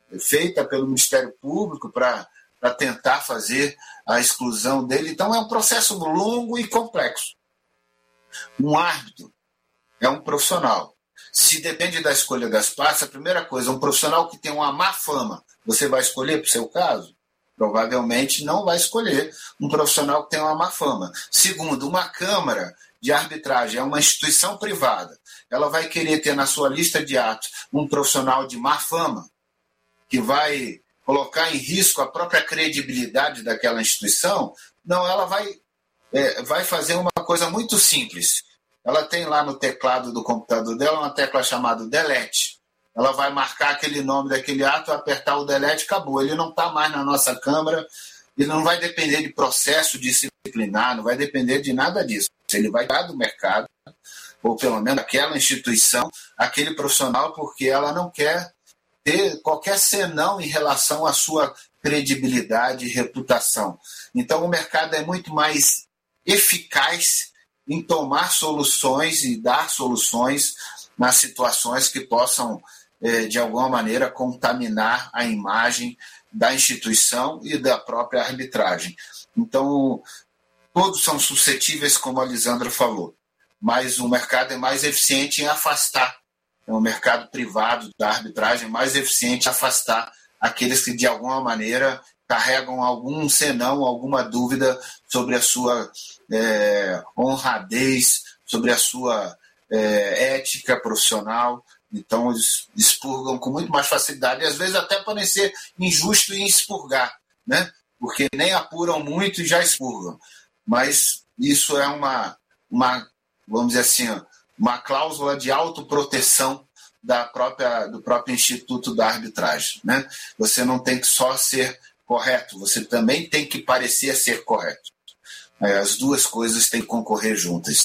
feita pelo Ministério Público para tentar fazer a exclusão dele. Então é um processo longo e complexo. Um árbitro é um profissional. Se depende da escolha das partes, a primeira coisa, um profissional que tem uma má fama, você vai escolher para o seu caso? Provavelmente não vai escolher um profissional que tem uma má fama. Segundo, uma Câmara de Arbitragem é uma instituição privada. Ela vai querer ter na sua lista de atos um profissional de má fama, que vai colocar em risco a própria credibilidade daquela instituição? Não, ela vai fazer uma coisa muito simples. Ela tem lá no teclado do computador dela uma tecla chamada delete. Ela vai marcar aquele nome daquele ato, apertar o delete, acabou. Ele não está mais na nossa Câmara, ele não vai depender de processo disciplinar, não vai depender de nada disso. Ele vai dar do mercado, ou pelo menos aquela instituição, aquele profissional, porque ela não quer ter qualquer senão em relação à sua credibilidade e reputação. Então o mercado é muito mais eficaz em tomar soluções e dar soluções nas situações que possam, de alguma maneira, contaminar a imagem da instituição e da própria arbitragem. Então, todos são suscetíveis, como a Lisandra falou, mas o mercado é mais eficiente em afastar. É o mercado privado da arbitragem mais eficiente em afastar aqueles que, de alguma maneira, carregam algum senão, alguma dúvida sobre a sua honradez, sobre a sua ética profissional. Então, eles expurgam com muito mais facilidade, e às vezes até podem ser injusto em expurgar, né? Porque nem apuram muito e já expurgam. Mas isso é uma vamos dizer assim, uma cláusula de autoproteção do próprio Instituto da Arbitragem, né? Você não tem que só ser correto, você também tem que parecer ser correto. As duas coisas têm que concorrer juntas.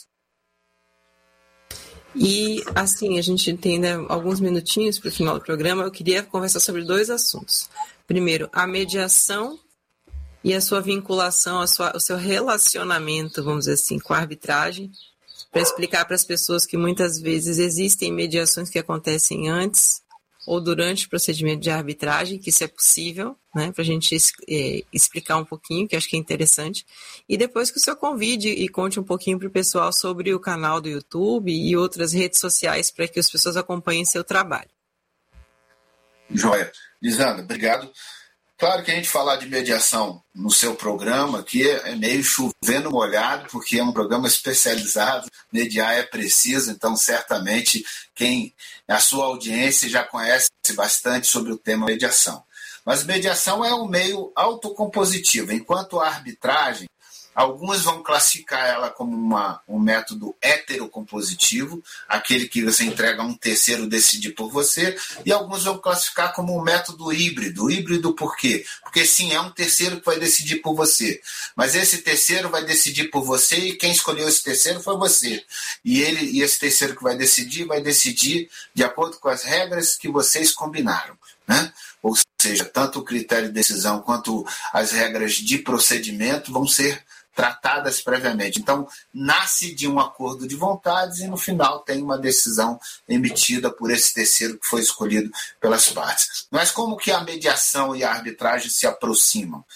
E, assim, a gente tem, né, alguns minutinhos para o final do programa. Eu queria conversar sobre 2 assuntos. Primeiro, a mediação e a sua vinculação, o seu relacionamento, vamos dizer assim, com a arbitragem, para explicar para as pessoas que muitas vezes existem mediações que acontecem antes ou durante o procedimento de arbitragem, que isso é possível, né, para a gente explicar um pouquinho, que acho que é interessante, e depois que o senhor convide e conte um pouquinho para o pessoal sobre o canal do YouTube e outras redes sociais para que as pessoas acompanhem seu trabalho. Joia. Lisandra, obrigado. Claro que a gente falar de mediação no seu programa aqui é meio chovendo molhado, porque é um programa especializado, mediar é preciso, então certamente a sua audiência já conhece bastante sobre o tema mediação. Mas mediação é um meio autocompositivo, enquanto a arbitragem, alguns vão classificar ela como um método heterocompositivo, aquele que você entrega um terceiro decidir por você, e alguns vão classificar como um método híbrido. Híbrido por quê? Porque sim, é um terceiro que vai decidir por você, mas esse terceiro vai decidir por você e quem escolheu esse terceiro foi você. E esse terceiro que vai decidir de acordo com as regras que vocês combinaram, né? Ou seja, tanto o critério de decisão quanto as regras de procedimento vão ser tratadas previamente. Então, nasce de um acordo de vontades e, no final, tem uma decisão emitida por esse terceiro que foi escolhido pelas partes. Mas como que a mediação e a arbitragem se aproximam?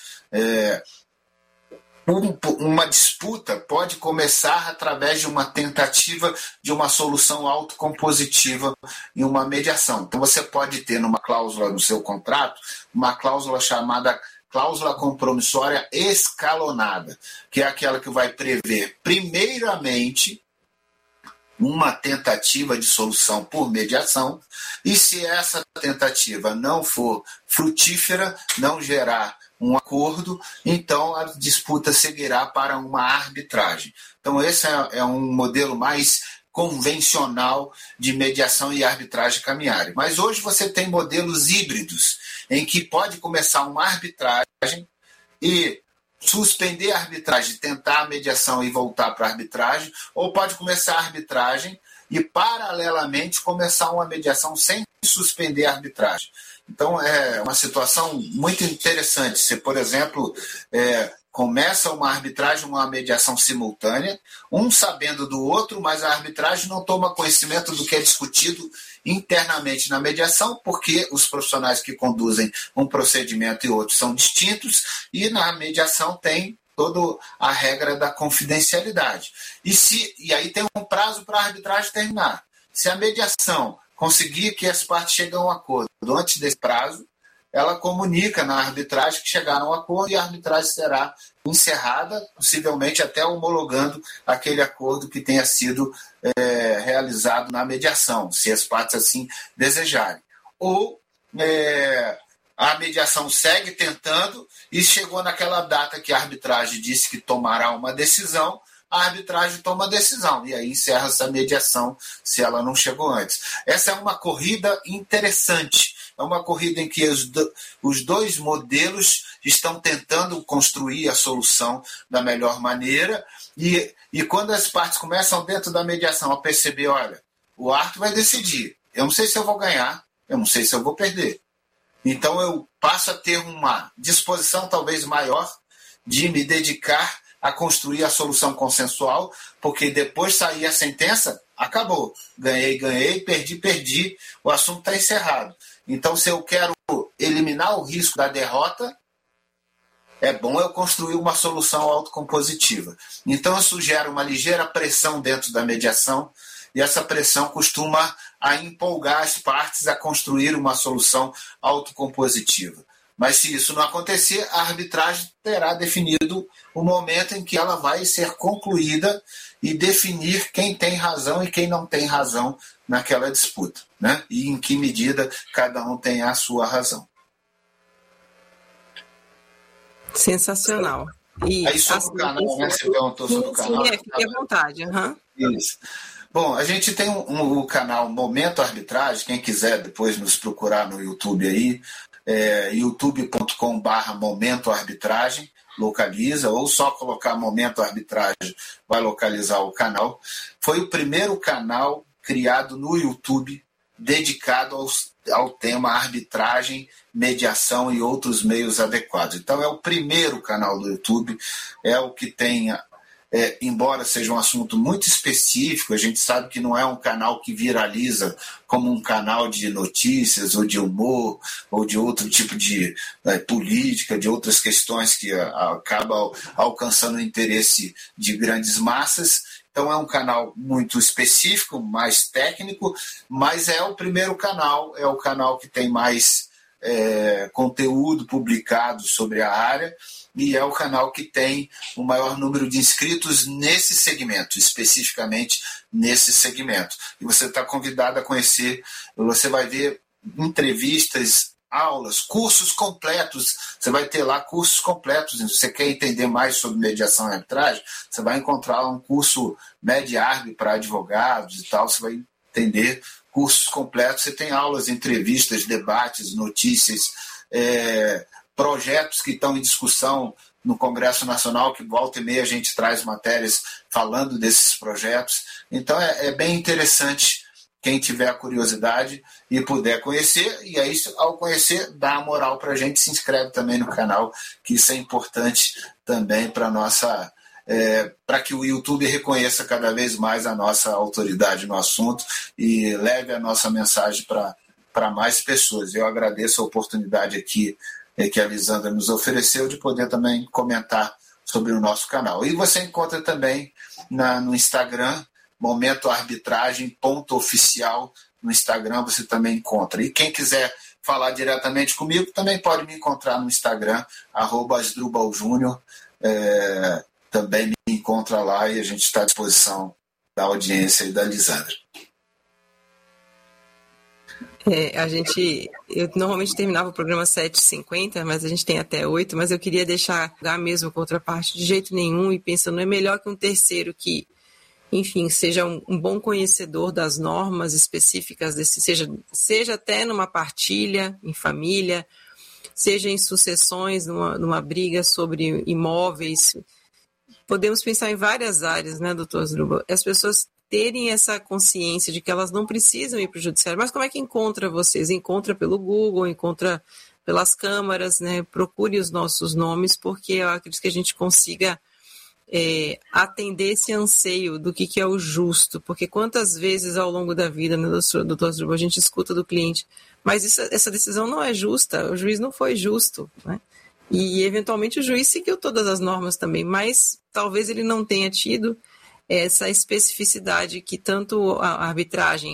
Uma disputa pode começar através de uma tentativa de uma solução autocompositiva em uma mediação. Então, você pode ter numa cláusula no seu contrato, uma cláusula chamada cláusula compromissória escalonada, que é aquela que vai prever, primeiramente, uma tentativa de solução por mediação, e se essa tentativa não for frutífera, não gerar um acordo, então a disputa seguirá para uma arbitragem. Então esse é um modelo mais convencional de mediação e arbitragem caminharem. Mas hoje você tem modelos híbridos, em que pode começar uma arbitragem e suspender a arbitragem, tentar a mediação e voltar para a arbitragem, ou pode começar a arbitragem e, paralelamente, começar uma mediação sem suspender a arbitragem. Então, é uma situação muito interessante. Você, por exemplo, começa uma arbitragem, uma mediação simultânea, um sabendo do outro, mas a arbitragem não toma conhecimento do que é discutido internamente na mediação, porque os profissionais que conduzem um procedimento e outro são distintos, e na mediação tem toda a regra da confidencialidade. E aí tem um prazo para a arbitragem terminar. Se a mediação conseguir que as partes cheguem a um acordo antes desse prazo, ela comunica na arbitragem que chegaram a um acordo e a arbitragem será encerrada, possivelmente até homologando aquele acordo que tenha sido realizado na mediação, se as partes assim desejarem. Ou a mediação segue tentando e chegou naquela data que a arbitragem disse que tomará uma decisão, a arbitragem toma a decisão e aí encerra essa mediação se ela não chegou antes. Essa é uma corrida interessante, é uma corrida em que os dois modelos estão tentando construir a solução da melhor maneira e quando as partes começam dentro da mediação a perceber, olha, o árbitro vai decidir, eu não sei se eu vou ganhar, eu não sei se eu vou perder. Então eu passo a ter uma disposição talvez maior de me dedicar a construir a solução consensual, porque depois sair a sentença, acabou. Ganhei, perdi, o assunto está encerrado. Então, se eu quero eliminar o risco da derrota, é bom eu construir uma solução autocompositiva. Então, eu sugiro uma ligeira pressão dentro da mediação, e essa pressão costuma a empolgar as partes a construir uma solução autocompositiva. Mas se isso não acontecer, a arbitragem terá definido o momento em que ela vai ser concluída e definir quem tem razão e quem não tem razão naquela disputa, né? E em que medida cada um tem a sua razão. Sensacional. E aí sobre o canal, né? Você perguntou sobre o canal. Sim, fique à vontade. Isso. Bom, a gente tem o canal Momento Arbitragem, quem quiser depois nos procurar no YouTube aí, youtube.com/Momento Arbitragem, localiza, ou só colocar Momento Arbitragem vai localizar o canal. Foi o primeiro canal criado no YouTube dedicado ao tema arbitragem, mediação e outros meios adequados. Então é o primeiro canal do YouTube, é o que tem... embora seja um assunto muito específico, a gente sabe que não é um canal que viraliza como um canal de notícias ou de humor ou de outro tipo de política, de outras questões que acabam alcançando o interesse de grandes massas. Então é um canal muito específico, mais técnico, mas é o primeiro canal, é o canal que tem mais conteúdo publicado sobre a área, e é o canal que tem o maior número de inscritos nesse segmento, especificamente nesse segmento. E você está convidado a conhecer, você vai ver entrevistas, aulas, cursos completos, você vai ter lá cursos completos. Se você quer entender mais sobre mediação e arbitragem, você vai encontrar um curso MedArb para advogados e tal, você vai entender cursos completos, você tem aulas, entrevistas, debates, notícias, projetos que estão em discussão no Congresso Nacional, que volta e meia a gente traz matérias falando desses projetos. Então é bem interessante quem tiver a curiosidade e puder conhecer, e aí ao conhecer dá a moral para a gente, se inscreve também no canal, que isso é importante também para nossa... para que o YouTube reconheça cada vez mais a nossa autoridade no assunto e leve a nossa mensagem para mais pessoas. Eu agradeço a oportunidade aqui que a Lisandra nos ofereceu de poder também comentar sobre o nosso canal. E você encontra também no Instagram, momentoarbitragem.oficial, no Instagram você também encontra. E quem quiser falar diretamente comigo também pode me encontrar no Instagram, @asdrubaljunior, também me encontra lá e a gente está à disposição da audiência e da Lisandra. Eu normalmente terminava o programa 7h50, mas a gente tem até 8, mas eu queria deixar mesmo com outra parte de jeito nenhum e pensando, não é melhor que um terceiro que, enfim, seja um bom conhecedor das normas específicas, seja até numa partilha, em família, seja em sucessões, numa briga sobre imóveis. Podemos pensar em várias áreas, né, doutor Asdrubal? As pessoas terem essa consciência de que elas não precisam ir para o judiciário. Mas como é que encontra vocês? Encontra pelo Google, encontra pelas câmaras, né? Procure os nossos nomes, porque eu acredito que a gente consiga atender esse anseio do que é o justo, porque quantas vezes ao longo da vida, né, doutor Asdrubal, a gente escuta do cliente, mas essa decisão não é justa, o juiz não foi justo, né? E eventualmente o juiz seguiu todas as normas também, mas talvez ele não tenha tido essa especificidade que tanto a arbitragem